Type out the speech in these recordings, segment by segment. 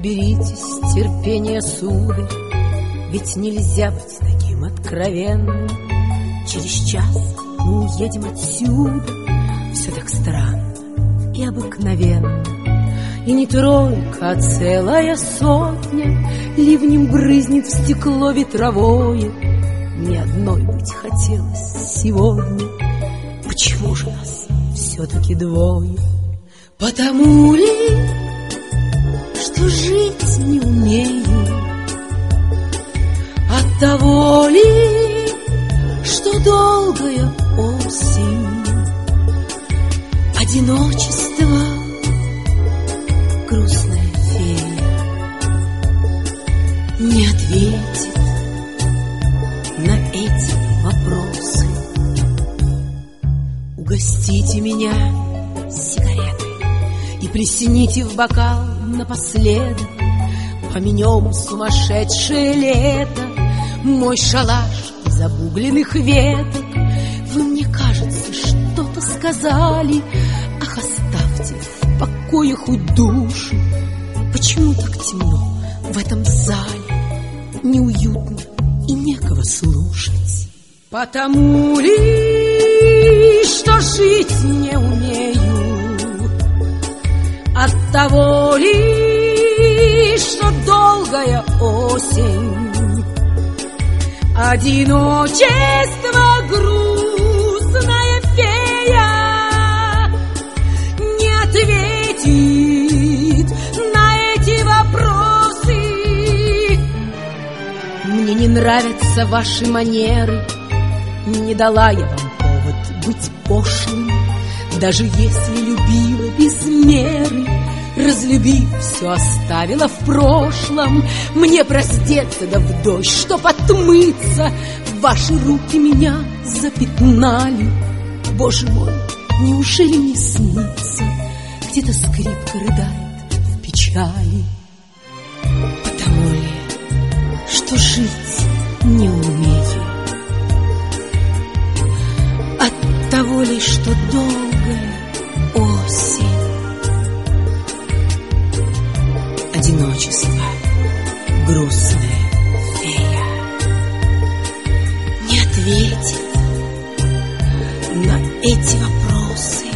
Наберитесь терпения, сударь, ведь нельзя быть таким откровенным. Через час мы уедем отсюда. Все так странно и обыкновенно. И не тройка, а целая сотня ливнем брызнет в стекло ветровое. Мне одной быть хотелось сегодня. Почему же нас все-таки двое? Потому ли, что жить не умею? Оттого ли, что долгая осень? Одиночество, грустная фея, не ответит на эти вопросы. Угостите меня сигаретой и плесните в бокал напоследок. Поменем сумасшедшее лето, мой шалаш из обугленных веток. Вы, мне кажется, что-то сказали. Ах, оставьте в покое хоть душу. Почему так темно в этом зале? Неуютно и некого слушать. Потому ли, что жить не умею? Оттого ли, что долгая осень? Одиночество, грустная фея, не ответит на эти вопросы. Мне не нравятся ваши манеры. Не дала я вам повод быть пошлым. Даже если любила без меры, разлюбив, все оставила в прошлом. Мне простеться да в дождь, чтоб отмыться. Ваши руки меня запятнали. Боже мой, неужели не снится? Где-то скрипка рыдает в печали. Потому ли, что жить не умею? Оттого ли, что долгая осень? Одиночество, грустная фея, не ответит на эти вопросы.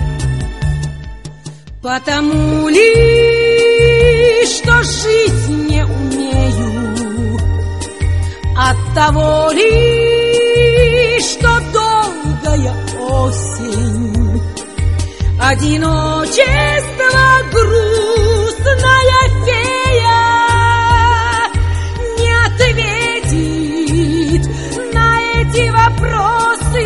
Потому ли, что жить не умею? Оттого ли, что долгая осень? Одиночество, грустная фея, не ответит на эти вопросы.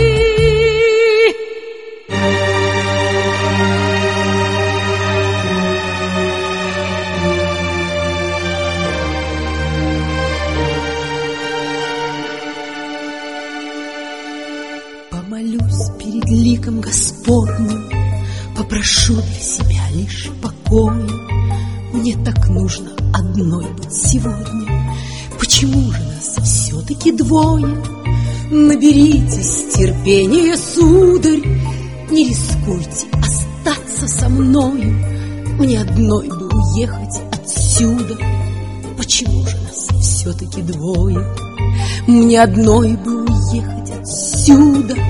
Помолюсь перед ликом Господним, попрошу для себя лишь покоя. Мне так нужно одной быть сегодня. Почему же нас все-таки двое? Наберитесь терпения, сударь, не рискуйте остаться со мною. Мне одной бы уехать отсюда. Почему же нас все-таки двое? Мне одной бы уехать отсюда.